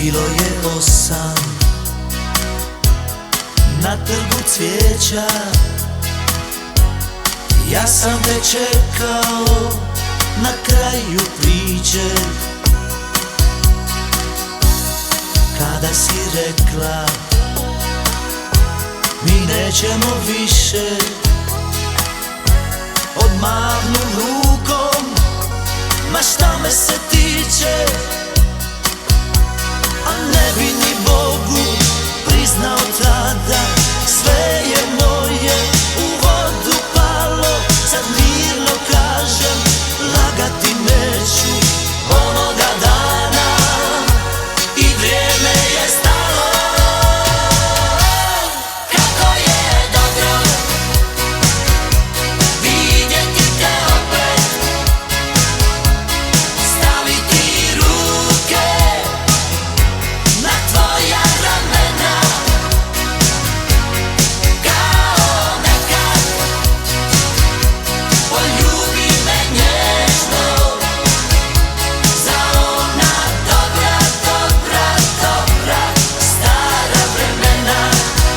Bilo je 8 na trgu cvijeća, ja sam te čekao na kraju priče. Kada si rekla mi nećemo više, odmahnu rukom, ma šta me se tiče. A ne bi ni Bogu priznao tada, sve je moje u vodu palo. Sad mirno kažem, lagati neću onoga dana i vrijeme je stalo. Kako je dobro vidjeti te opet, staviti ruke na tvoja ramena, kao nekad. Poljubi me nježno za ona dobra, dobra, dobra stara vremena.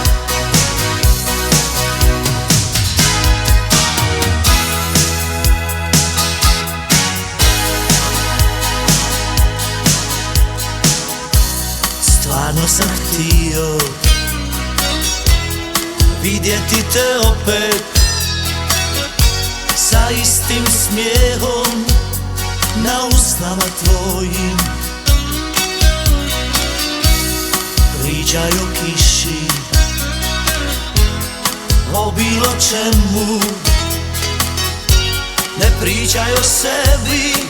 Stvarno sam htio vidjeti te opet, sa istim smijehom na usnama tvojim. Pričaj o kiši, o bilo čemu, ne pričaj o sebi,